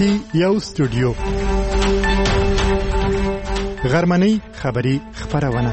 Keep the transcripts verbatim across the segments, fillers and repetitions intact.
کې یو استودیو غرمنۍ خبری خبرونه.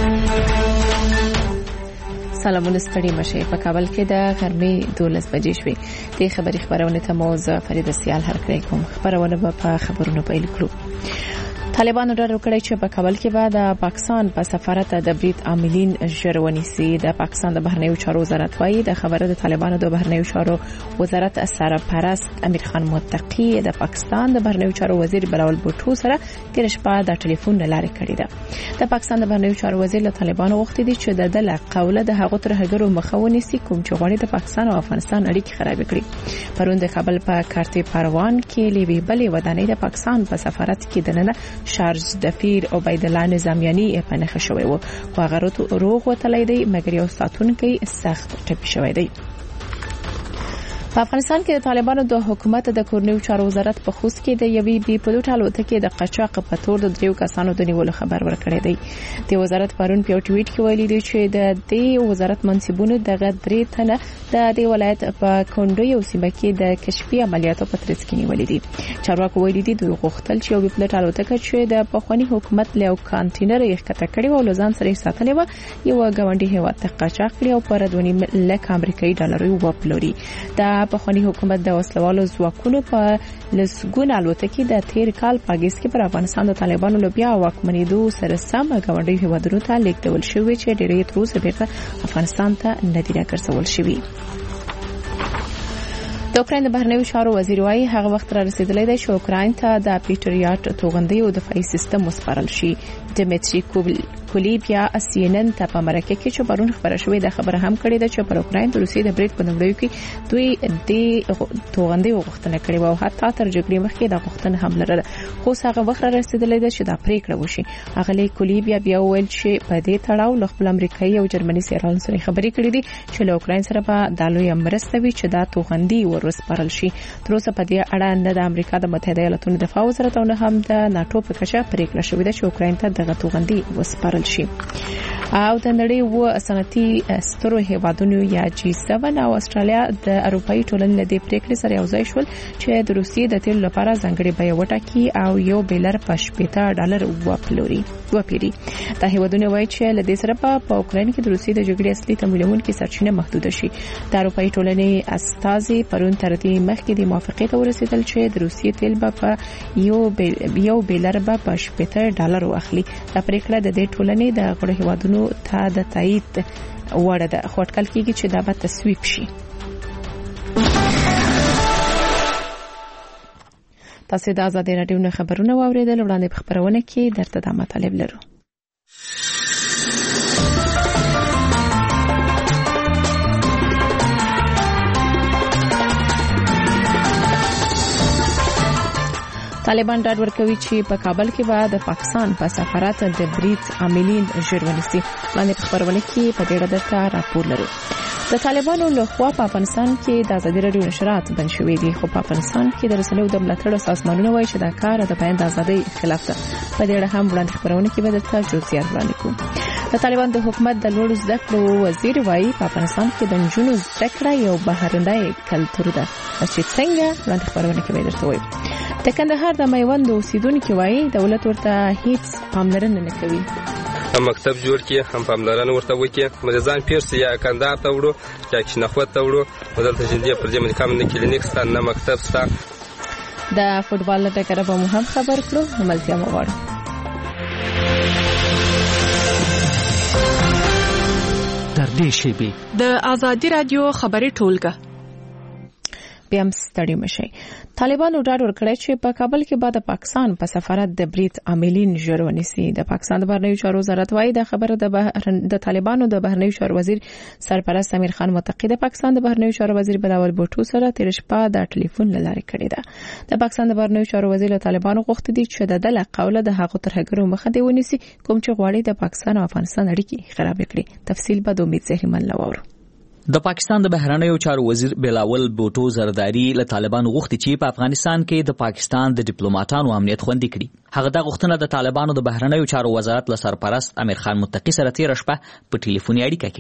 سلامونه ستړي مشه. په کابل کې د غرمې دولس بجې شوې. د خبري خبرونه ته موزه فرید سیال هر کړی کوم. خبرونه په خبرونو پیل کړو. طالبانو ډاډ ورکړی چې په کابل کې به د پاکستان په سفارت د برید عاملین ژرونی سي. د پاکستان د بهرنیو چارو وزارت وايي د خبره د طالبانو د بهرنیو چارو وزارت سرپرست امیر خان متقی د پاکستان د بهرنیو چارو وزیر بلاول بوټو سره تیر شپه د ټلیفون لارې کړې ده. د پاکستان د بهرنیو چارو وزیر له طالبانو غوښتي دي چې د دله قوله د هغو ترهګرو مخاوني سي کوم چې غواړي د پاکستان او افغانستان اړیکې خراب کړي. پرون د کابل په کارتي پروان کې لوی بلې ودانۍ د پاکستان په سفارت کې دننه شارج دفیر عبید الله نظامیانی په نخښه شوی و. خو هغه روغ وتلی دی مګر یو ساتونکی سخت ټپي شوی دی. په افغانستان کې د طالبانو د حکومت د کورنیو چارو وزارت په خوست کې د یوې بي پلوټ الوتکې د قاچاق په تور د دریو کسانو د نیولو خبر ورکړی دی. د وزارت پرون په ټویټ کې ویلي دی چې د دې وزارت منصبونو دغه درې تنه د دې ولایت په کندوی سیمه کې د کشفي عملیاتو په ترڅ کې نیولې دي. چارواکو ویلي دي دوی غوښتل چې یو بي پلوټ الوتکه چې د پخوانی حکومت له کانټینر یې ښکته کړې و او لزان سره ساتلې و یو غونډي هیواد ته قاچاق کړی او پر دوه لک امریکایي ډالر وپلوري. د پخوانی حکومت د وسلوالو ځواکونو په لسګون الوتکې د تیر کال په اگست کې پر افغانستان د طالبانو لوبیا واکمنېدو سره سم غونډي هیوادونو ته لیږدول شوې چې ډېرې تر اوسه بیرته افغانستان ته نه دي راګرځول شوي. د اوکراین د بهرنیو چارو وزیر وايي هغه وخت را رسیدلی دی چې اوکراین ته د پیټریاټ توغندي او دفاعي سیستم وسپارل شي. دمیتری کولیبیا اسینن ته په مرکه کې چې پرون خبره شوې ده خبره هم کړې ده چې پر اوکراین د روسیې د برید په نومړیو کې دوی د توغندي غوښتنه کړې و او حتی تر جګړې مخکې د غوښتنه هم لرله. خو هغه وخت را رسیدلی ده چې دا پریکړه وشي. اغلی کولیبیا بیا ویل چې په دې تړاو له خپل امریکایي او جرمني سیرانو سره خبرې کړې دي چې له اوکراین سره به د لوی مرسته وي چې دا توغندي ورسپارل شي. تر اوسه په دې اړه نه د امریکا د متحده ایالاتونو دفاع وزارت او نه هم د ناتو په کچه پریکړه شوې ده چې اوکراین ته دغه توغندي وسپارل شي. او د نړۍ و صنعتي سترو هیوادونو یا جی سبعه او استرالیا د اروپאי ټولنې له دې پریکړې سره یو ځای شول چې د روسیې د تیل لپاره ځانګړي بیه وټاکي او یو بیلر په شپږ ډالر وپلوري وپیري. دا هیوادونه وایي چې له دې سره په اوکراین کې د روسیې د جګړې اصلي تمویلونکو سرچینه محدود شي. د اروپאי ټولنې استازي پرون تر دې مخکې د موافقې ته ورسېدل چې د روسیې تیل به په یو یو بیلر به په شپږ ډالر واخلي. دا پریکړه د دې ټولنې د غړو هیوادونو ته د تایید وړ ده. خو اټکل کېږي چې دا به تصویب شي. تاسو د آزادۍ راډیو نه خبرونه واوریدل. وړاندې په خبرونه کې درته د مطالب لرو. طالبان ډاډ ورکوي چې په کابل کې به د پاکستان په سفارت د برید عاملین ژرونی سي. باندې په خبرونه کې په دې اړه د راپور لرو. د طالبانو له خوا په افغانستان کې د آزادۍ راډیو نشرات بند شوې دي. خو په افغانستان کې د رسنیو د ملاتړ سازمانونو وایي چې دا کار د بیان د آزادۍ خلاف ده. په دې اړه هم وړاندې خبرونه کې به د جزئیات وړاندې کوو. د طالبان د حکومت د لوړ زده کړو وزیر وايي په افغانستان کې د نجونو زده کړه یو بهرنی کلتور ده. چې څنګه وړاندې خبرونه کې به درته وایم. د کندهار د میوند اوسیدونکو وايي دولت ورته هیڅ پاملرنه نه کوي. هم مکتب جوړ کړي هم پاملرنه ورته وکړي. مریضان پیرسي یا کندهار ته وړو یا کښنخوت ته وړو دلته جندي پر دې باندې کوم نه کلینیک ستا نه مکتب ستا. د فوټبال له ټکره به مو هم خبر کړو. ملتیا مو غواړو. در دې شیبې د آزادۍ رادیو خبري ټولګه بیا هم ستړي مشي. طالبانو ډاډ ورکړی چې په کابل کې به د پاکستان په سفارت د برید عاملین ژرونی سي. د پاکستان د بهرنیو چارو وزارت وايي د خبره د بهر... د طالبانو د بهرنیو چارو وزیر سرپرست امیر خان متقی د پاکستان د بهرنیو چارو وزیر بلاول بوټو سره تیر شپه د ټلیفون لارې کړې ده. د پاکستان د بهرنیو چارو وزیر له طالبانو غوښتي دي چې د دله قوله د هغو ترهګرو مخه دی ونیسي کوم چې غواړي د پاکستان او افغانستان اړیکې خراب کړي. تفصیل به د امید زهرمن لورو. د پاکستان د بهرنیو چارو وزیر بلاول بوټو زرداری له طالبانو غوښتي چې په افغانستان کې د پاکستان د ډیپلوماټانو امنیت خوندي کړي. هغه د غوښتنه د طالبانو د بهرنیو چارو وزارت له سرپرست امیر خان متقی سره تیر شپه په ټلیفوني اړیکه کې کړې.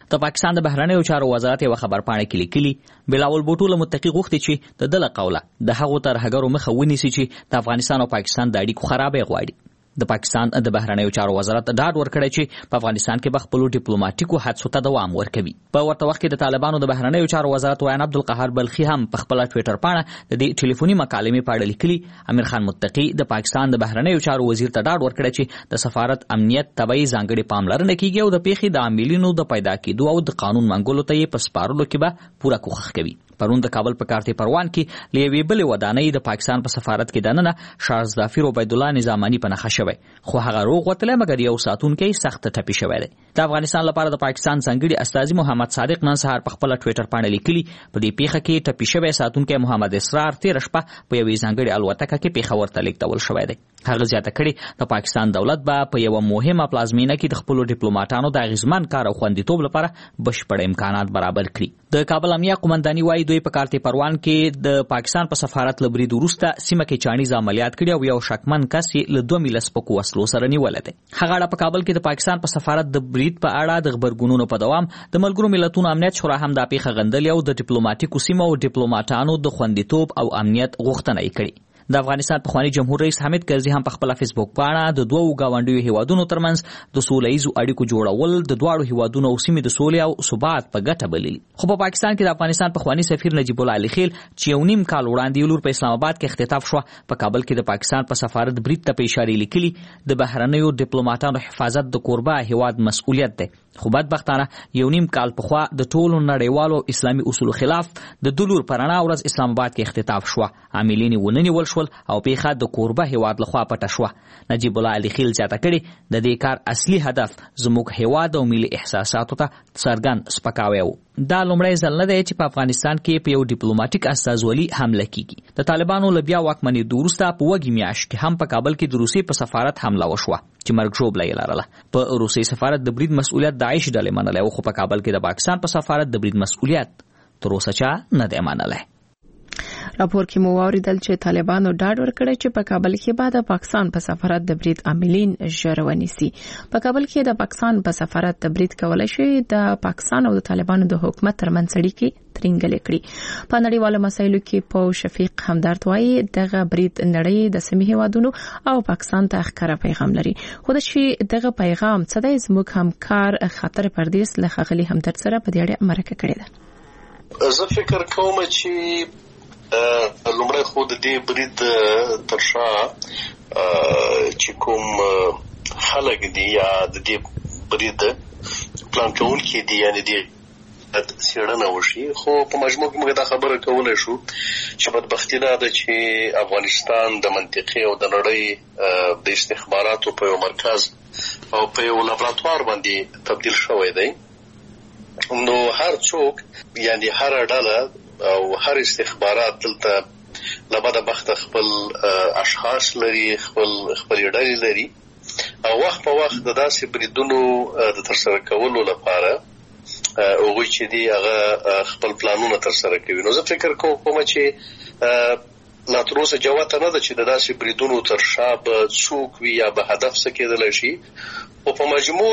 د پاکستان د بهرنیو چارو وزارت یو خبر پاڼه کې لیکلي بلاول بوټو له متقي غوښتي چې د دله قوله د هغو ترهګرو مخه ونیسي چې د افغانستان او پاکستان د اړیکو خرابې غواړي. د پاکستان د بهرنیو چارو وزارت ډاډ ورکړی چې په افغانستان کې به خپلو ډیپلوماټیکو هڅو ته دوام ورکوي. په ورته وخت کې د طالبانو د بهرنیو چارو وزارت ویان عبدالقهار بلخي هم په خپله ټویټر پاڼه د دې ټلیفوني مکالمې په اړه لیکلي امیر خان متقي د پاکستان د بهرنیو چارو وزیر ته ډاډ ورکړی چې د سفارت امنیت طبعي ځانګړې پاملرنه کیږي او د پیښې د عاملینو د پیدا کېدو او د قانون منګولو ته یې په سپارلو کې به پوره کوښښ کوي. پرون د کابل په کارتې پروان کې له یوې بلې ودانۍ د پاکستان په سفارت کې دننه شارزدافیر عبیدالله نظاماني په نښه شوی، خو هغه روغ وتلی مګر یو ساتونکی سخت ټپي شوی دی. د افغانستان لپاره د پاکستان ځانګړي استازي محمد صادق نن سهار په خپله ټویټر پاڼه لیکلي په دې پیښه کې ټپي شوی ساتونکی محمد اسرار تېره شپه په یوې ځانګړې الوتکه کې پېښور ته لیږدول شوی دی. هغه زیاته کړې د پاکستان دولت به په یوه مهمه پلازمینه کې د خپلو ډیپلوماټانو د اغیزمن کار او خوندیتوب لپاره بشپړ امکانات برابر کړي. د کابل امنیه قومنداني وایي دوی په کارتې پروان کې د پاکستان په سفارت له برید وروسته سیمه کې چاڼیز عملیات کړي او یو شکمن کس یې له دوه میله سپکو وسلو سره نیولی دی. هغه اړه په کابل کې د پاکستان په سفارت د برید په اړه د غبرګونونو په دوام د ملګرو ملتونو امنیت شورا هم دا پیښه غندلې او د ډیپلوماټیکو سیمو او ډیپلوماټانو د خوندیتوب او امنیت غوښتنه یې کړې. د افغانستان پخوانی جمهور رئیس حامد کرزي هم په خپل فیسبوک پاڼه د دوو گاونډیو هیوادونو ترمنځ د سوله ییزو اړیکو جوړول د دواړو هیوادونو او سیمې د سولې او ثبات په ګټه بللي. خو په پاکستان کې د افغانستان پخوانی سفیر نجیب الله علي خیل چې یو نیم کال وړاندې لور په اسلام آباد کې اختطاف شو، په کابل کې د پاکستان په سفارت برید ته په اشاره لیکلي د بهرنیو ډیپلوماټانو حفاظت د کوربه هیواد مسؤلیت دی. خو بدبختانه یو نیم کال پخوا د ټولو نړیوالو اسلامي اصولو خلاف د دلور پر رڼا ورځ اسلام آباد کې اختطاف شو، عاملین یې ونیول شول او پیښه د کوربه هیواد لخوا پټه شوه. نجیب الله علي خیل زیاته کړې د دې کار اصلي هدف زموږ هیواد او ملي احساساتو ته څرګند سپکاوی و. دا لومړی ځل نه دی چې په افغانستان کې په یو ډیپلوماټیک استازولي حمله کیږي. د طالبانو له بیا واکمنېدو وروسته په وږي میاشت کې هم په کابل کې د روسیې په سفارت حمله وشوه چې مرګ ژوبله یې لرله. په روسیې سفارت د برید مسؤلیت داعش ډلې منلی و، خو په کابل کې د پاکستان په سفارت د برید مسؤلیت تر اوسه چا نه دی منلی. راپور کې مو واوریدل چې طالبانو ډاډ ورکړی چې په کابل کې به د پاکستان په سفارت د برید عاملین ژر ونیسي. په کابل کې د پاکستان په سفارت د برید کولای شي د پاکستان او د طالبانو د حکومت ترمنځ اړیکې ترنګلې کړي. په نړیوالو مسایلو کې په شفیق همدرد وایي دغه برید نړۍ د سیمې هیوادونو او پاکستان ته ښکاره پیغام لري. خو د شي دغه پیغام څه دی زموږ همکار خاطر پردیس له ښاغلي همدرد سره په دې اړه مرکه کړې ده. زه فکر کوم چې لومړی خو د دې برید تر شا چې کوم خلک دي یا د دې برید پلان کوونکي دي یعنی دي څېړنه وشي، خو په مجموع کې موږ دا خبره کولی شو چې بدبختي دا ده چې افغانستان د منطقې او د نړۍ د استخباراتو په یو مرکز او په یو لابراتوار باندې تبدیل شوی دی. نو هر څوک یعنی هر ډله او هر استخبارات دلته لبده بخت خپل اشخاص لري، خپل خپل ډلې لري او وخت په وخت د داسې بریدونو د ترسره کولو لپاره هغوی چې دي هغه خپل پلانونه ترسره کوي. نو زه فکر کوم چې لا تر اوسه جوته نه ده چې د داسې بریدونو تر شا به څوک وي یا به هدف څه کېدلی شي. خو په مجموع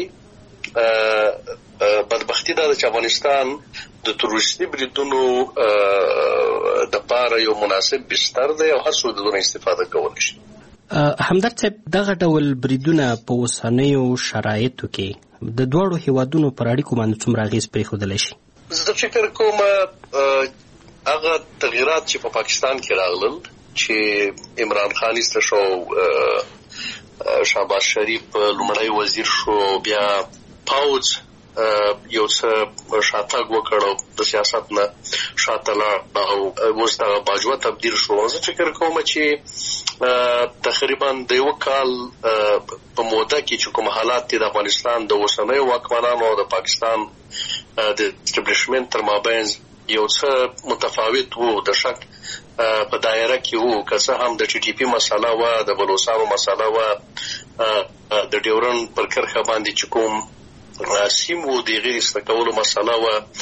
کې بدبختی دا چې افغانستان د تروریستي بریدونو د پاره یو مناسب بستر دی او هر څوک دونه استفاده کولی شي. همدرد صاحب، دغه ډول بریدونه په اوسنیو شرایطو کې د دواړو هیوادونو پر اړیکو باندې څومره اغېز پرېښودلی شي؟ زه فکر کوم هغه تغییرات چې په پاکستان کې راغلل چې عمران خان ایسته شو، شهباز شریف لومړی وزیر شو، بیا پاوځ یو څه شاتګ وکړ او د سیاست نه شاته لاړ او اوس دغه باجوه تبدیل شو. زه فکر کوم چې تقریبا د یو کال په موده کې چې کوم حالات دي د افغانستان د اوسنیو واکمنانو او د پاکستان د اسټابلیشمنت تر مابین یو څه متفاوت وو، د شک په دایره کې وو، که څه هم د ټي ټي پي مسله وه، د بلوچستانو مسله وه، د ډیورن پر کرښه باندې چې کوم سیمو د غیر استکولو مسله وه،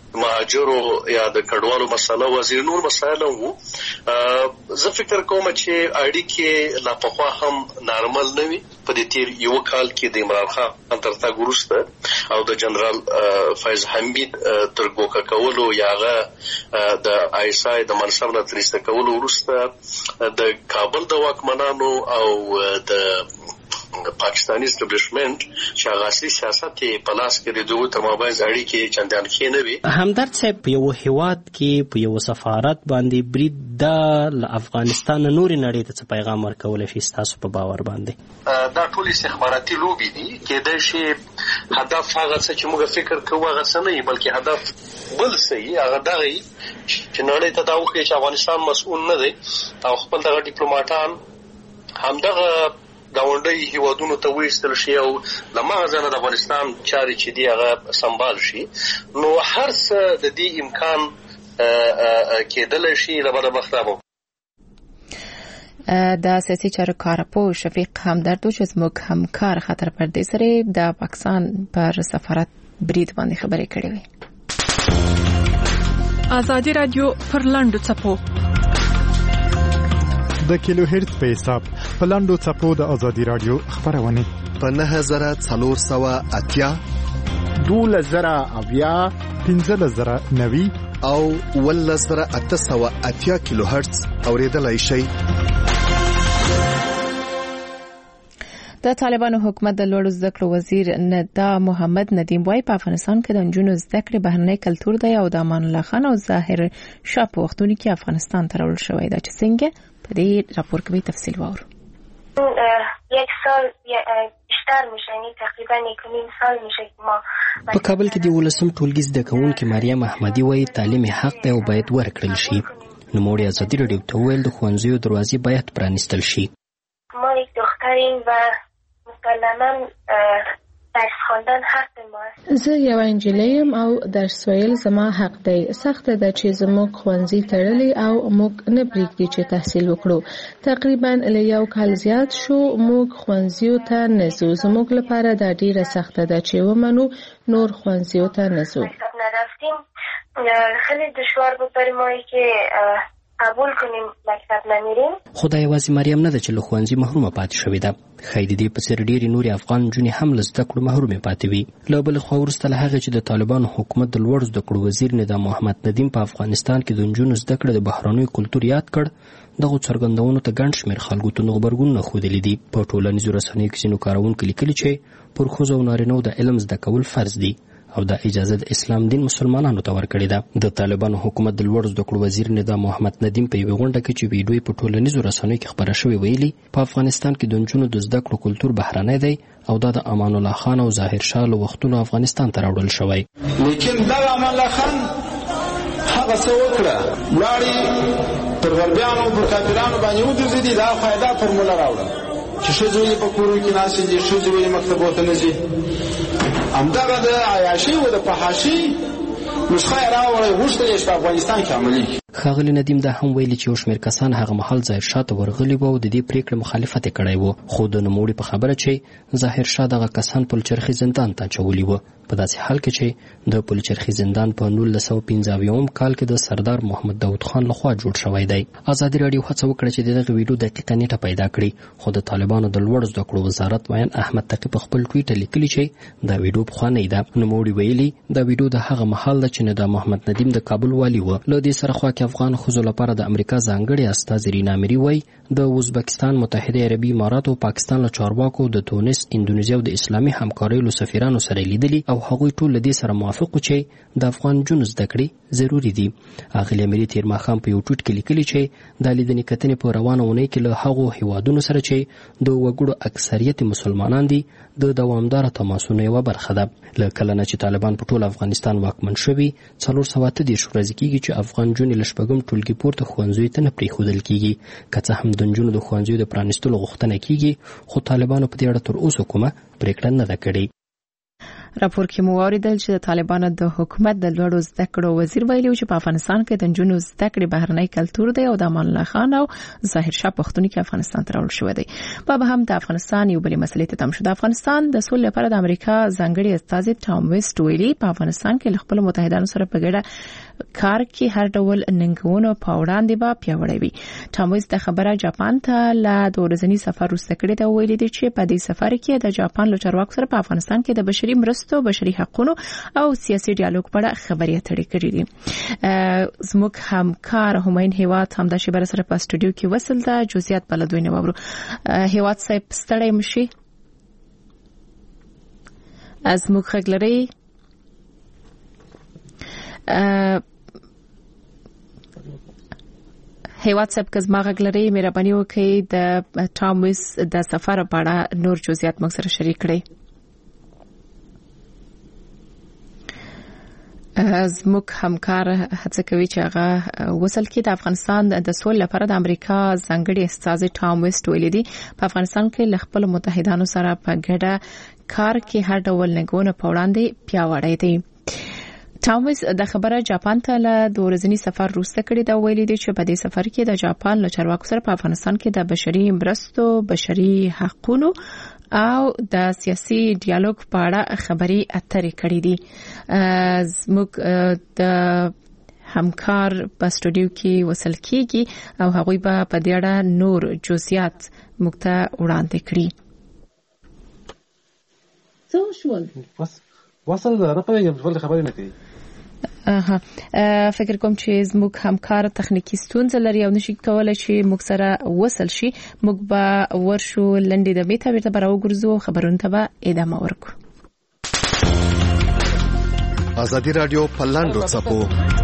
مهاجرو یا د کډوالو مسله وزیر نور مسایل وو. زه فکر کوم چې اړیکې لا پخوا هم نارمل نه وي. په دې تیر یو کال کې د عمران خان تر تګ وروسته او د جنرال فیض حمید تر ګوکه کولو یا هغه د آی اس آی د منصب نه ترسته کولو وروسته د کابل د واکمنانو او د پاکستاني اسټابلیشمنت چې هغه اصلي سیاست یې په لاس کې د دوی تر مابین اړیکې چندان ښې نه وي. همدرد صاحب په یو هیواد کې په یو سفارت باندې برید د افغانستان نورې نړۍ ته څه پیغام ورکولی شي ستاسو په باور باندې؟ دا ټول استخباراتي لوبې دي. کېدای شي هدف هغه څه چې موږ فکر کوو هغه څه نه وي، بلکې هدف بل څه وي. هغه دغه وي چې نړۍ ته دا وښیي چې افغانستان مسؤل نه دی او خپل دغه ډیپلوماټان همدغه ګاونډي هیوادونو ته وایستل شي او له مغزه نه د افغانستان چارې چې دي هغه سمبال شي. نو هر څه د دې امکان کېدلی شي له بده بخته. د سیاسي چارو کارپوه شفیق همدرد چې زموږ همکار خطر پردې سره د پاکستان پر سفارت برید باندې خبرې کړې وې. ازادي رادیو پر لاندو څپو د کیلو هرتز په حساب په لاندو څپو د ازادي رادیو خبرونه په نه زره څلور سوه اتیا دوله زره اویا پنځه زره نوي او اوله زره اته سوه اتیا کیلو هرتز اوریدلای شئ. د طالبانو حکومت د لوړو زده کړو وزیر ندا محمد ندیم وای په افغانستان کې د نجونو زده کړې بهرنی کلتور دی او د امان الله خان او ظاهر شاه په وختونو کې افغانستان ته راوړل شوی دا چې څنګه په دې راپور کې تفصیل واورو. یک سال بیشتر میشه، یعنی تقریبا یک نیم سال میشه که ما په کابل کې د ولسم ټولګي زده کوونکې مریم احمدي وایي تعلیم حق دی او باید ورکړل شي. نوموړي ازادي رادیو ته وویل د ښوونځیو دروازې باید پرانیستل شي. ما یک دختریم و مسلماً درس خواندن حق ماست. زه یو انجلیم او درس ویل زما حق دی. سخت ده چې زموږ ښوونځي تړلي او موږ نه پرېږدي چې تحصیل وکړو. تقریبا له یو کال زیات شو موږ ښوونځیو ته نه ځو. زموږ لپاره دا ډیره سخته ده چې ومنو نور ښوونځیو ته نه ځو. نرفتیم خیلی دشوار بود برای ما که قبول کنیم مکتب نمیریم. خدای یوازې مریم نه ده چې له ښوونځي محرومه پاتې شوې ده. ښایي د دې په څېر ډېرې نورې افغان نجونې هم له زده کړو محرومې پاتې وي. له بلې خوا وروسته له هغې چې د طالبانو حکومت د لوړو زده کړو وزیر ندا محمد ندیم په افغانستان کې د نجونو زده کړه د بهرنیو کلتور یاد کړ، دغو څرګندونو ته ګڼ شمېر خلکو ته غبرګونونه ښودلي دي. په ټولنیزو رسنیو کې ځینو کاروونکو لیکلي چې پر ښځو او نارینهو د علم زده کول فرض دي او دا اجازه د اسلام دین مسلمانانو ته ورکړې ده. د طالبانو حکومت د لوړو زده کړو وزیر ندا محمد ندیم په یوې غونډه کې چې ویډیو په ټولنیزو رسنیو کې خپره شوې ویلي په افغانستان کې د نجونو د زده کړو کلتور بهرنی دی او دا د امان الله خان او ظاهر شاه له وختونو افغانستان ته راوړل شوی. لیکن دا امان الله خان هغه څه وکړه ولاړې پر غربیانو پر کافرانو باندې ودرېدې، دا فایده فرموله راوړه چې ښځې یې په کورو کې ناستې دي، ښځې یې مکتبو ته نه ځي. همدغه د عیاشۍ و د فحاشۍ نسخه یې راوړی، غوښتل یې چې په افغانستان کې عملي کړي. ښاغلي ندیم دا هم ویلي چې یو شمېر کسان هغه مهال ظاهر شاه ته ورغلي وو او د دې پرېکړې مخالفت یې کړی و، خو د نوموړي په خبره چې ظاهر شاه دغه کسان پلچرخي زندان ته اچولي وو، په داسې حال کې چې د پلچرخي زندان په نولس سوه پنځه اویایم کال کې د سردار محمد داود خان لخوا جوړ شوی دی. ازادي راډیو هڅه وکړه چې دغه ویډیو دقیقه نیټه پیدا کړي، خو د طالبانو د لوړو زده کړو وزارت ویان احمد تقی په خپل ټویټر لیکلي چې دا ویډیو پخوانی ده. نوموړي ویلي دا ویډیو د هغه مهال ده چې ندا محمد ندیم د کابل والي و. له دې سره خوا کې افغان ښځو لپاره د امریکا ځانګړي استازي رینا مری وایي د ازبکستان، متحده عربي امارات او پاکستان له چارواکو د تونس، اندونیزیا او د اسلامي همکاریو له سفیرانو سره لیدلي او هغوی ټول له دې سره موافق وو چې د افغان نجونو زده کړې ضروري دي. اغلې امیر تیر ماښام په یو ټویټ کې لیکلي چې دا لیدنې کتنې په روانه اونۍ کې له هغو هیوادونو سره چې د وګړو اکثریت مسلمانان دي د دوامداره تماسونو یوه برخه ده. له کله نه چې طالبان په ټول افغانستان واکمن شوي څلور سوه اته دېرش ورځې کېږي چې افغان نجونې له شپږم ټولګي پورته ښوونځیو ته نه پرېښودل کېږي. که څه هم د نجونو د ښوونځیو د پرانیستلو غوښتنه کېږي، خو طالبانو په دې اړه تر اوسه کومه پرېکړه نه ده کړې. راپور کې مو اوریدل چې د طالبانو د حکومت د لوړو زده کړو وزیر ویلي چې په افغانستان کې د نجونو زده کړې بهرنی کلتور دی او د امان الله خان او ظاهر شاه پښتون کې افغانستان ته راوړل شوی دی. په هم د افغانستان یو بل مسلې ته تم شو. د افغانستان د سولې لپاره د امریکا ځانګړي استازي ټام ویسټ ویلي په افغانستان کې خپل متحدانو سره په ګډه کار کې هر ډول ننګونو په وړاندې به پیاوړی وي. ټام ویسټ د خبره جاپان ته لا د ورځنی سفر وروسته کړی دا ویلي دی چې په دې سفر کې د جاپان له چارواکو سره په افغانستان کې د بشري مرستو، بشري حقوقو او سیاسي ډیالوګ په اړه خبرې اترې کړې دي. زموږ همکار هماین هیواد هم د شبر سره په استودیو کې وصل ده. جزئیات بلدوینه وورو. هیواد صاحب ستړی مشي از موږ خګلري هیواد صاحب که زما غږ لري مهرباني وکړئ د ټام ویسټ د سفر په اړه نور جزئیات موږ سره شریک کړئ. زموږ همکار هڅه کوي چې هغه وصل کې د افغانستان د سولې لپاره د امریکا ځانګړي استازي ټام ویسټ ویلي دي په افغانستان کې له خپل متحدانو سره په ګډه کار کې هر ډول ننګونو په وړاندې پیاوړی دی. ټام ویسټ د خبره جاپان ته له د ورځنی سفر وروسته کړی دا ویلي دی چې په دې سفر کې د جاپان له چارواکو سره په افغانستان کې د بشري مرستو، بشري حقوقو او د سیاسي ډیالوګ په اړه خبرې اترې کړې دي. زموږ د همکار په استودیو کې وصل کیږي او هغوی به په دې اړه نور جزئیات موږ ته وړاندې کړي. څه شول؟ وصل نه پوهیږم ولې خبرې نه کوي. اها فکر کوم چې زموږ همکار تخنیکی ستونزه لري او نشي کولای چې موږ سره وصل شي. موږ به ورشو لنډې د بیت بیرته براو ګرځو خبرونه ته به ادامه ورکو. ازادي رادیو په لاندو څپو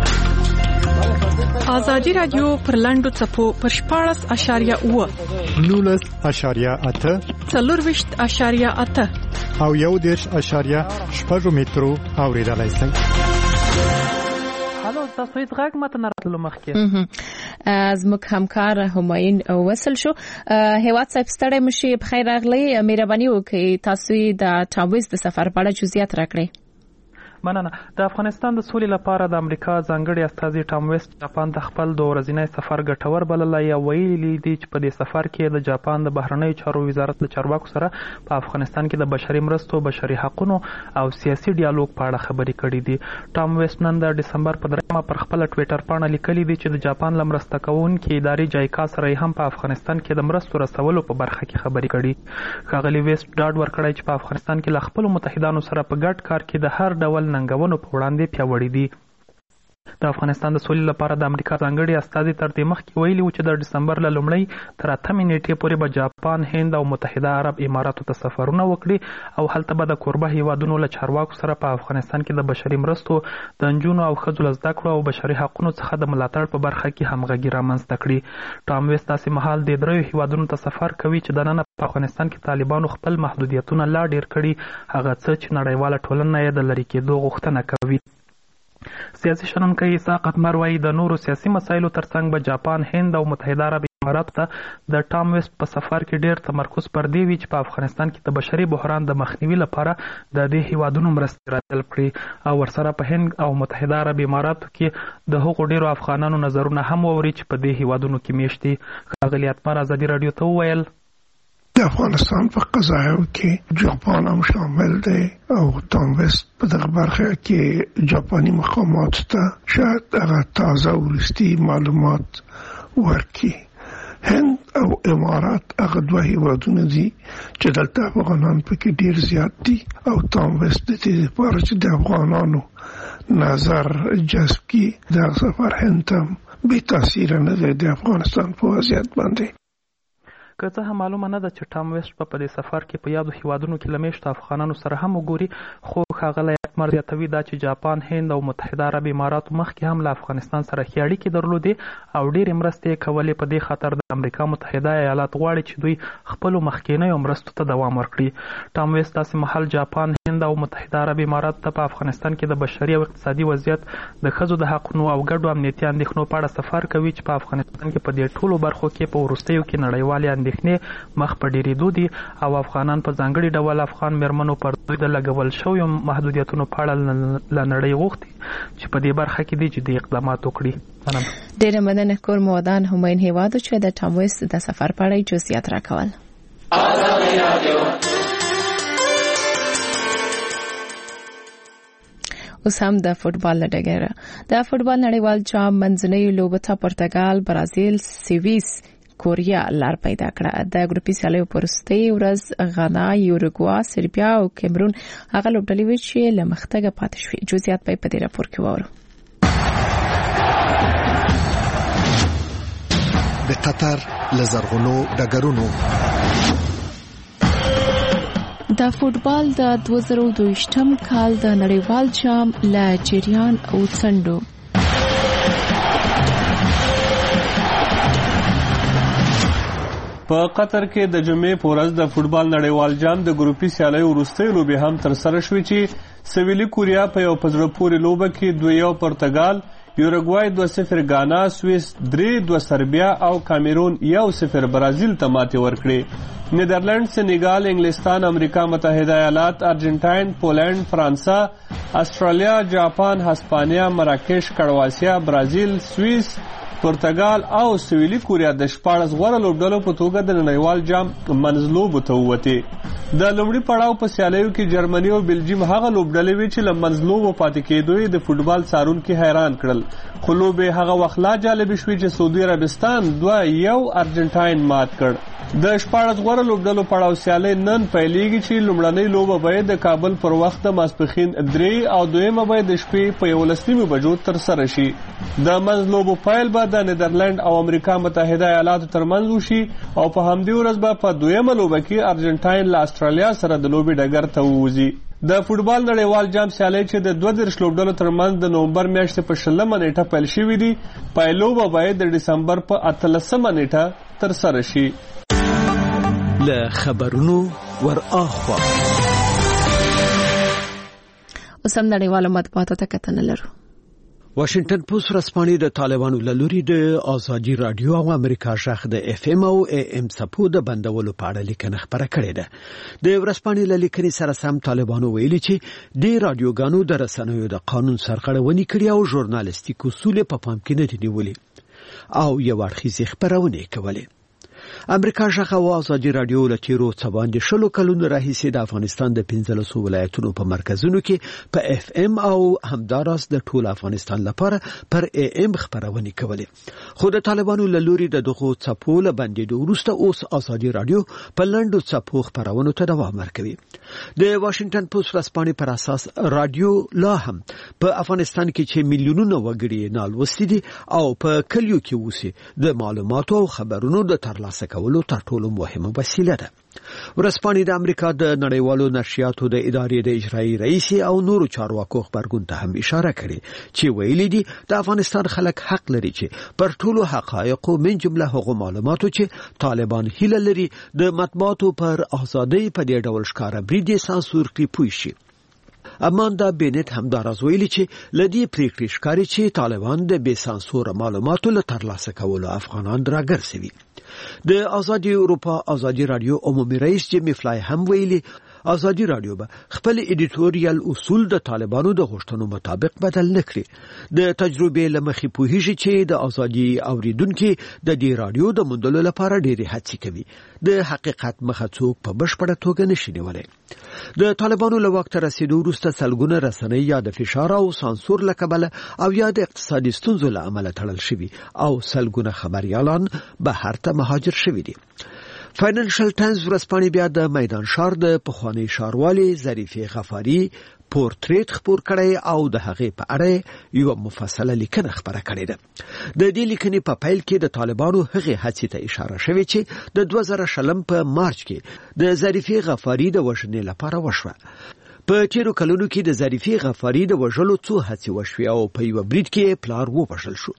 ازادي رادیو پر لاندو څپو پر شپاړس اشاریه اوه نولس اشاریه اته څلورویشت اشاریه اته او یو دیرش اشاریه شپږ مترو اوریدلای شئ. هلو تاسو هیڅ غږ ماته نه راتلو مخکې. زموږ همکار هماین وصل شو. هیواد صاحب ستړی مشي بخیر راغلی. مهرباني وکړئ تاسو د ټام ویسټ د سفر په اړه جزئیات راکړئ. مننه. د افغانستان د سولې لپاره د امریکا ځانګړي استازي ټام ویسټ جاپان ته خپل د ورځنی سفر ګټور بللی او ویلي دي چې په دې سفر کې د جاپان د بهرنیو چارو وزارت له چارواکو سره په افغانستان کې د بشري مرستو، بشري حقوقو او سیاسي ډیالوګ په اړه خبرې کړې دي. ټام ویسټ نن د ډسمبر په دریمه پر خپل ټویټر پاڼه لیکلي دي چې د جاپان له مرسته کوونکې ادارې جایکا سره هم په افغانستان کې د مرستو رسولو په برخه کې خبرې کړي. ښاغلي ویسټ ډاډ ورکړی چې په افغانستان کې له خپلو متحدانو سره په ګډ کار کې د هر ډول ننګونو په وړاندې پیاوړي دي. د افغانستان د سولې لپاره د امریکا ځانګړي استازي تر دې مخکې ویلي و چې د ډسمبر له لومړۍ تر اتمې نیټې پورې به جاپان، هند او متحده عرب اماراتو ته سفرونه وکړي او هلته به د کوربه هیوادونو له چارواکو سره په افغانستان کې د بشري مرستو، د نجونو او ښځو له زده کړو او بشري حقوقو څخه د ملاتړ په برخه کې همغږي رامنځته کړي. ټام ویسټ داسې مهال د دریو هیوادونو ته سفر کوي چې دننه په افغانستان کې طالبانو خپل محدودیتونه لا ډیر کړي، هغه څه چې نړیواله ټولنه یې د لرې کېدو غوښتنه کوي. سیاسي شنونکی اسحاق اتمر وایي د نورو سیاسي مسایلو ترڅنګ به جاپان، هند او متحده عرب اماراتو ته د ټام ویسټ په سفر کې ډیر تمرکز پر دې وي چې په افغانستان کې د بشري بحران د مخنیوي لپاره د دې هیوادونو مرستې راجلب کړي او ورسره په هند او متحده عرب اماراتو کې د هغو ډیرو افغانانو نظرونه هم واوري چې په دې هیوادونو کې میشت دي. ښاغلي اتمر ازادي رادیو ته وویل د افغانستان په قضایو کې جاپان هم شامل دی او ټام ویسټ په دغه برخه کې جاپاني مقامات ته شاید هغه تازه ورستي معلومات ورکړي. هند او امارات هغه دوه هیوادونه دي چې دلته افغانان پکې ډیر زیات دي او ټام ویسټ د دې لپاره چې د افغانانو نظر جذب کړي د سفر هند هم بې تاثیره نه دی د افغانستان په وضعیت باندې. که څه هم معلومه نه ده چې ټام ویسټ په دې سفر کې په یادو هیوادونو کې له میشتو افغانانو سره هم وګوري، خو ښاغلی اتمر زیاتوي دا چې جاپان، هند او متحده عرب اماراتو مخکې هم له افغانستان سره ښې اړیکې درلودې او ډېرې مرستې یې کولې. په دې خاطر د امریکا متحده ایالات غواړي چې دوی خپلو مخکینیو مرستو ته دوام ورکړي. ټام ویسټ داسې مهال جاپان، هند او متحده عرب اماراتو ته په افغانستان کې د بشري او اقتصادي وضعیت، د ښځو د حقونو او ګډو امنیتي اندېښنو په اړه سفر کوي چې په افغانستان کې په دې ټولو برخو کې په وروستیو کې نړیوالې اندېښنې مخ په ډېرېدو دي او افغانان په ځانګړي ډول افغان میرمنو پر دوی د لګول شویو محدودیتونو په اړه له نړۍ غوښتي چې په دې برخه کې دي چې د اقدامات وکړي. ډېره مننه کور مودان هماین هیوادو چې د ټام ویسټ د سفر په اړه جزئیات راکول. اوس هم د فوټبال لډګره د فوټبال نړیوال جام منځنۍ لوبه ته پرتګال، برازیل، سویس، کوریا لار پیدا کړه. د ګروپي سیالیو په وروستۍ ورځ غانا، یوروګوا، سربیا او کیمرون هغه لوبډلې وې چې له مخته پاتې شوې. جزئیات په دې راپور کې وورو. د قطر لزرغونو ډګرونو د فوټبال د دوه زره دوهشتم کال د نړیوال جام له جریان او څنډو په قطر کې د جمعې په ورځ د فوټبال نړیوال جام د ګروپي سیالیو وروستۍ لوبې هم ترسره شوې چې سویلي کوریا په یو په زړه پورې لوبه کې دوه یو پرتګال، یوروګوای دوه صفر غانا، سویس درې دوه سربیا او کامیرون یو صفر برازیل ته ماتې ورکړې. نیدرلند، سنیګال، انګلستان، امریکا متحده ایالات، ارجنټاین، پولینډ، فرانسه، استرالیا، جاپان، هسپانیا، مراکش، کرواتیا، برازیل، سویس، پرتګال او سویلي کوریا د شپاړس غوره لوبډلو په توګه د نړیوال جام منځلوبو ته ووتې. د لومړي پړاو په سیالیو کې جرمني او بلجیم هغه لوبډلې وې چې له منځلوبو پاتې کېدو یې د فوټبال څارونکي حیران کړل، خو لوبې هغه وخت لا جالبې شوې چې سعودي عربستان دوه یو ارجنټاین مات کړ. د شپاړس غوره لوبډلو پړاو سیالۍ نن پیلېږي چې لومړنۍ لوبه به د کابل پر وخت د ماسپښین درې او دویمه به د شپې په یولس نیمو بجو ترسره شي. د منځلوبو پیل به د نیدرلند او امریکا متحده ایالاتو ترمنځ وشي او په همدې ورځ به په دویمه لوبه کې ارجنټاین له استرالیا سره د لوبې ډګر ته ووځي. د فوټبال نړیوال جام سیالۍ چې د دوه دېرش لوبډلو ترمنځ د نومبر میاشتې په شلمه نیټه پیل شوې دي، پیلوبه باید د ډسمبر په اتلسمه نیټه ترسره شي. له خبرونو ور اخوا اوس هم نړیوالو مطبوعاتو ته کتنه لرو. واشنگټن پوسټ ورځپاڼې د طالبانو له لوري د آزادي رادیو او امریکا ژغ د اف ام او ای ام سپو د بندولو په اړه لیکنه خبره کړې ده. د ورځپاڼې له لیکنې سره سم طالبانو ویلي چې د رادیوګانو د رسنیو د قانون سرغړونې کړې او ژورنالیستیک اصول په پام کې نه دي نیولي او یو اړخیزې خبرونه کولې. امریکا ژغ او آزادي رادیو له تیرو څه باندې شلو کلونو راهیسې د افغانستان د پنځلسو ولایتونو په مرکزونو کې په اف ام او همداراز د ټول افغانستان لپاره پر ای ام خبرونه کولې. خو د طالبانو له لوري د دغو څپو له بندېدو وروسته اوس آزادي رادیو په لنډو څپو خبرونو ته دوام ورکوي. د واشنگټن پوسټ ورځپاڼې پر اساس رادیو لا هم په افغانستان کې چې میلیونونه وګړي نالوستي دي او په کلیو کې اوسي د معلوماتو او خبرونو د ترلاسه کولو تر ټولو مهمه وسیله ده. ورځپاڼې د امریکا د نړیوالو نشریاتو د ادارې د اجرایي رئیس او نورو چارواکو خبرګون ته هم اشاره کړې چې ویلي دي د افغانستان خلک حق لري چې پر ټولو حقایقو من جمله هغو معلوماتو چې طالبان هیله لري د مطبوعاتو پر ازادۍ په دې ډول ښکاره برید سانسور کړي پوه شي. اماندا بینت هم داراز ویلي چې لدی پریکړې ښکاري چې طالبان د بې سانسور معلوماتو له ترلاسه کولو افغانان راګرځوي. د آزادي اروپا آزادي رادیو عمومي رئیس جیمی فلای هم ویلي آزادي رادیو به خپل ایډیټوریال اصول د طالبانو د غوښتنو مطابق بدل نکړي. د تجربې لمخې پوهیږي چې د آزادي اوریدونکو د دې رادیو د موندلو لپاره ډېری هڅې کوي. د حقیقت مخه څوک په بشپړه توګه نشي نیولای. د طالبانو له وخت رسیدو وروسته سلګونه رسنۍ یا د فشار او سانسور له کبله او یا د اقتصادي ستونزو له امله تړل شوي او سلګونه خبريالان بهر ته مهاجر شوي دي. فاینانشل ټایمز ورځپاڼې بیا د میدان ښار د پخوانی ښاروالي ظریفې غفاري پورتریټ خپور کړی او د هغې په اړه یو مفصله لیکنه خبره کړې ده. د دې لیکنې په پیل کې د طالبانو هغې هڅې ته اشاره شوې چې د دوه زره شلم په مارچ کې د ظریفې غفاري د وژنې لپاره وشوه. په تیرو کلونو کې د ظریفې غفاري د وژلو څو هڅې وشوې او په یو برید کې پلار ووژل شو.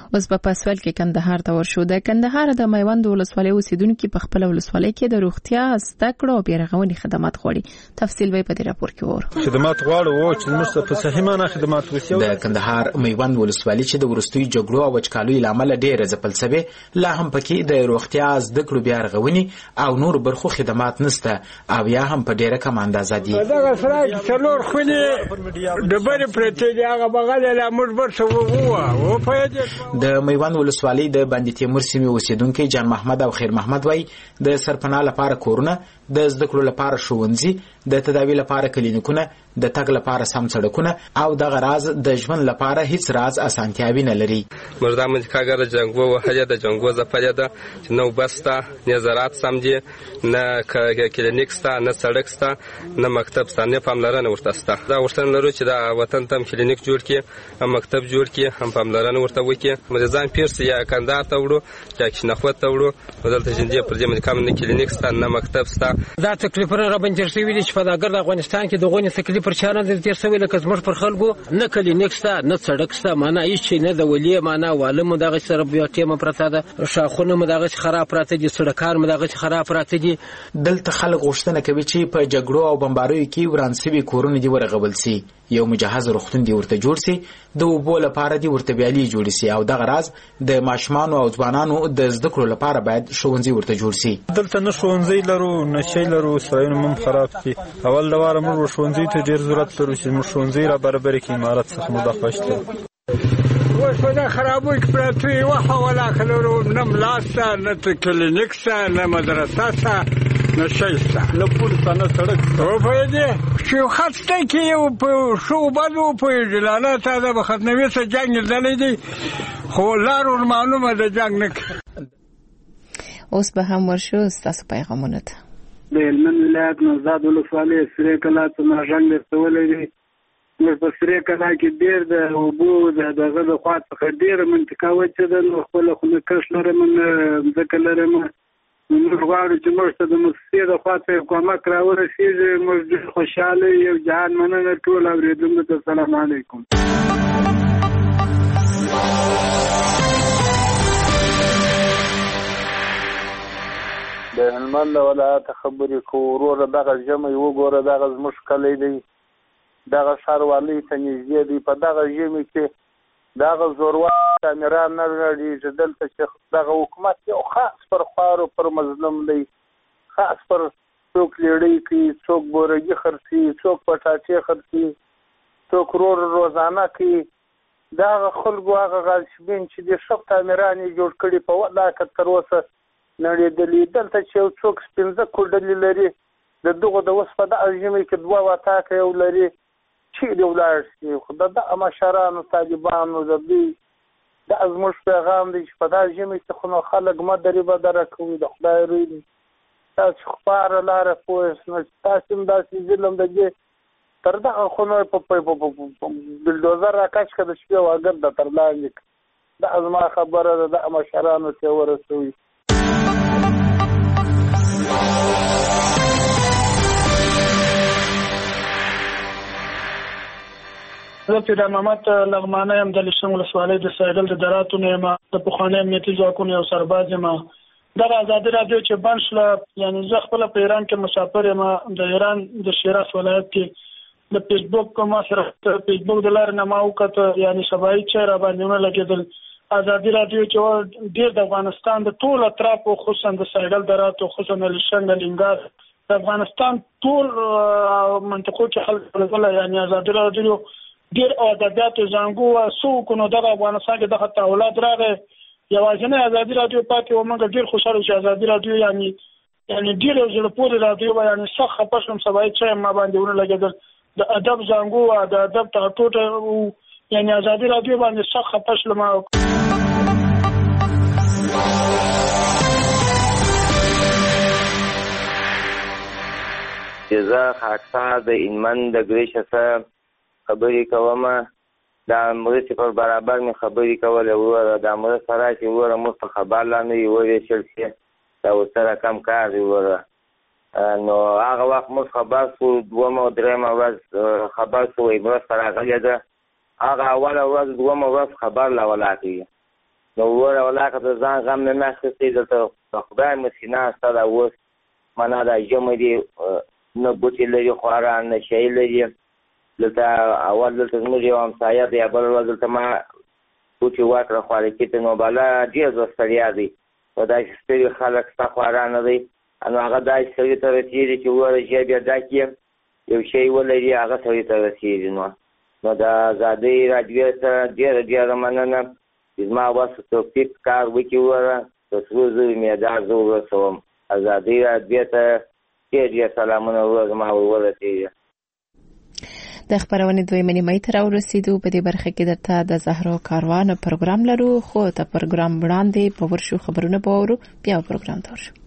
اوس په پاسوال کې کندهار ته ورشو. د کندهار د میوند ولسوالۍ اوسیدونکو په خپل ولسوالۍ کې د روغتیا زده کړو او بیرغونی خدمات غواړي. تفصیل به په دې راپور کې وره. خدمات غواړو چې موږ په صحیح معنا خدمات وشو. د کندهار میوند ولسوالۍ چې د ورستوي جګړو او وچکالۍ لامل ډېر ځپل شوی، لا هم پکې د روغتیا زده کړو بیرغونی او نور برخو خدمات نشته او یا هم په ډېره کم اندازه دي. دا سره څلور خوني د بری پرته دی هغه بغل له موږ برسو وو او په د میوند ولسوالۍ د باندې تیمور سیمې اوسیدونکو جان محمد او خیر محمد وای د سرپناه لپاره کورونه، د زده کړو لپاره ښوونځي، د تداوی لپاره کلینیکونه، د تګ لپاره سم سړکونه او د غراز د ژوند لپاره هیڅ راز اسانتیاوي نه لري. مردا مې کاګر جنگو وهله د جنگو زپاله ده چې نو بستا نه زراعت سم دي، نه کلینیک ستا، نه سړک ستا، نه مکتب ستا، نه پاملرنه ورته ستا. دا ورته لرو چې دا وطن تم کلینیک جوړ کړي، هم مکتب جوړ کړي، هم پاملرنه ورته وکړي. مریضان پیرس یا کندهار ته وړو یا کښنخوت ته وړو، دلته جندې پر دې باندې کوم نه کلینیک ستا، نه مکتب ستا. دا تکلیفونه را باندې شوي دي چې په دغه افغانستان کې دغه نه تکلیف پر چانه د تیر سوي لکه زموږ پر خلکو نه کلینیک ستا، نه سړک ستا، معنا هیڅ شي نه د ولي معنا والم دغه سره بیا ټیمه پراته ده، شاخونه مدغه خراب پراته دي، سړکان مدغه خراب پراته دي. دلته خلک غوښتنه کوي چې په جګړو او بمباریو کې ورانسوي کورونه دي ورغول سي، یو مجهز روغتون دی ورته جوړ سي، د اوبو لپاره دی ورته بیالي جوړ سي او دغه راز د ماشومان او ځوانانو د زده کړو لپاره باید ښوونځي ورته جوړ سي. دلته نه ښوونځي لرو نه شی لرو، سرایونه هم خراب دي. اول د واره موږ ښوونځي ته ډیر ضرورت لرو چې موږ ښوونځي را برابر کړي، امارات څخه مو د خوښته اوس په دا خرابوي کې پراته وي وخه ولا کلرو نه ملاسته، نه کلینیک سته، نه مدرسه سته، نه شی سته، نه پول سته، نه سړک سته. وپوهېدې چې خط سته کې یو په ښو بدو وپوهېږي. لالا تا د به ختموي څه جنګ لیدلی دی خو لار ور معلومه د جنګ نه کوي. اوس به هم ورشو ستاسو پیغامونه ته. د هلمند ولایت نوزاد ولسوالۍ سرې کلا څخه ژوند رسولی دی. موږ په سرې کلا کې ډېر د اوبو د دغه د خوا څخه ډېره منطقه وچه ده، نو خپله خو نه کښت لرم نه مځکه لرم. موږ غواړو چې موږ ته د موسسې د خوا څخه کومک راورسېږي. موږ ډېر خوشحاله یو جهان مننه ټول اورېدونکو ته. السلام علیکم. د هلمند ولایت خبرې کوو. وروره دغه ژمی وګوره، دغه زموږ کلی دی، دغه ښاروالۍ ته نږدې دی. په دغه ژمي کې دغه زورور تعمیران نه لرېږي. دلته چې دغه حکومت یو خاص پر خوارو پر مظلوم دی، خاص پر څوک لیړۍ کوي، څوک بورګي خرڅي، څوک پټاټې خرڅي، څوک رور روزانه کوي. دغه خلکو هغه غالشبین چې د ښه تعمیران یې جوړ کړي په ولاکه تر اوسه نړېدلي. دلته چې یو څوک پنځه کوډلې لري، د دغو د اوس په دغه ژمي کې دوه وطاقه یو لري، چیرې ولاړ شي. خو د دغه مشرانو طالبانو د دوی دا زموږ پیغام دی چې په دغه ژمي کې خو نو خلک مه درې بدره کوي. د خدای روی دی، تاسو خپاره لاره پوه شئ، تاسو هم داسې ظلم د دې تر دغه خو نو په بلډوزر راکش کړه د شپې واګر د تر لاندې. دا زما خبره ده، د مشرانو ته ورسوي. زه پیدا محمد لغمانه یم، د لشتنګ ولسوالۍ د سایدل د دراتو نه یم، د پخواني امنیتي ځواکونو یو سرباز یم. دغه ازادي راډیو چې بند شوله، یعنې زه خپله په ایران کې مسافر یم، د ایران د شیراز ولایت کې. د فیسبوک ما سره فیسبوک د لارې نه ما وکته، یعنې سبایي چای را باندې ونه لګېدل. ازادي راډیو چې ډېر د افغانستان د ټول اطرافو، خصوصا د سایدل دراتو، خصوصا د لشتنګ د لنګار، د افغانستان ټول منطقو کې خلک ولګله. یعنې ازادي راډیو ډېر ادبیاتو زانګو څو کنو دغه افغانستان کې دغه تحولات راغی. یوازینۍ ازادي راډیو پاتې و. موږ ډېر خوشحاله چې ازادي راډیو یعنې یعنې ډېر یو زړه پورې راډیو وه. یعنې سخت خفه شوم، سبایي چای ما باندې ونه لګېدل. د ادب زانګو وه، د ادب ټاټوټه و. یعنې ازادي راډیو باندې سخت خفه شلم. زه خاکسار د هلمند د ګریشه څخه خبرې کوم. د مرستې پر برابر مې خبرې کولې. وروره دا مرسته راشي، وروره موږ ته خبر لا نه وي وویشل شي، دا ورسره کم کار دی. وروره نو هغه وخت موږ خبر شو، دومه او درېیمه ورځ خبر شو وایي مرسته راغلې ده. هغه اوله ورځ دومه ورځ خبر لا ولاکوي. نو وره ولاکه د ځان غم نه ناخستې دلته خدای مسکینه ستا دا اوس معنا دا ژمی دی نه بوټي لري خواره نه شی لري دلته اول دلته زموږ یو همسایه دی بل ورځ دلته ما بوټي واکړه خواره کېته نو بالا ډېر زه ستړیا دی په داسې ستړي خلک ستا خواره نه دی نو هغه داسې سړي ته رسېږي چې ووایه چې بیا دا کې یو شی ولري هغه سړي ته رسېږي نو نو د ازادۍ راډیو سره ډېره ډېره مننه چې زما بس توفیق کار وکړي وره د سرو زرو مېدال زه ورسوم ازادۍ راډیو ته ډېر ډېر سلامونه وره زما ورسېږي د خبرونې دویمه نیمایي ته راورسېدو. په دې برخه کې درته د زهرا کاروان پروګرام لرو خو ته پروګرام وړاندې په ورشو خبرونه به واورو بیا پروګرام ته ورشو.